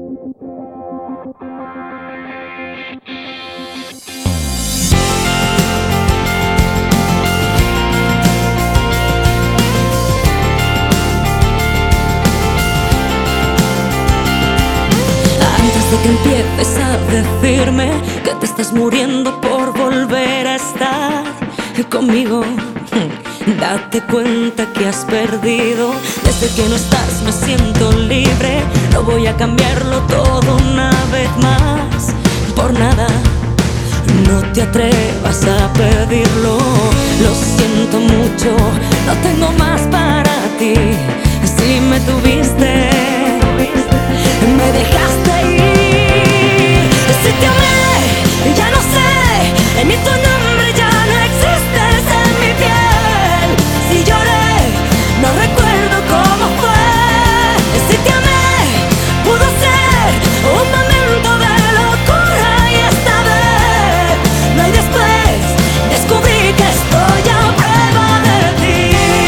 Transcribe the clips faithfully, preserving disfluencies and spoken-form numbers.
Antes de que empieces a decirme que te estás muriendo por volver a estar conmigo, date cuenta que has perdido. Desde que no estás me siento libre. No voy a cambiarlo todo una vez más. Por nada, no te atrevas a pedirlo. Lo siento mucho, no tengo más para ti. Si me tuviste, me dejaste ir. Si te amé, ya no sé, ni tu nombre ya no existes en mi piel. Si lloré, no recuerdo cómo fue. Si te amé, pudo ser un momento de locura y esta vez no hay después. Descubrí que estoy a prueba de ti.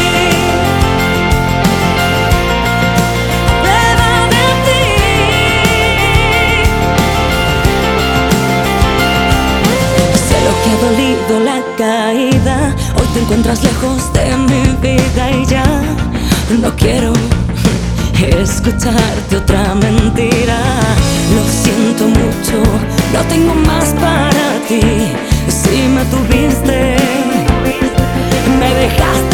Prueba de ti. Sé lo que ha dolido la caída. Hoy te encuentras lejos de mi vida y ya no quiero escucharte otra mentira. Lo siento mucho, no tengo más para ti. Si me tuviste, me dejaste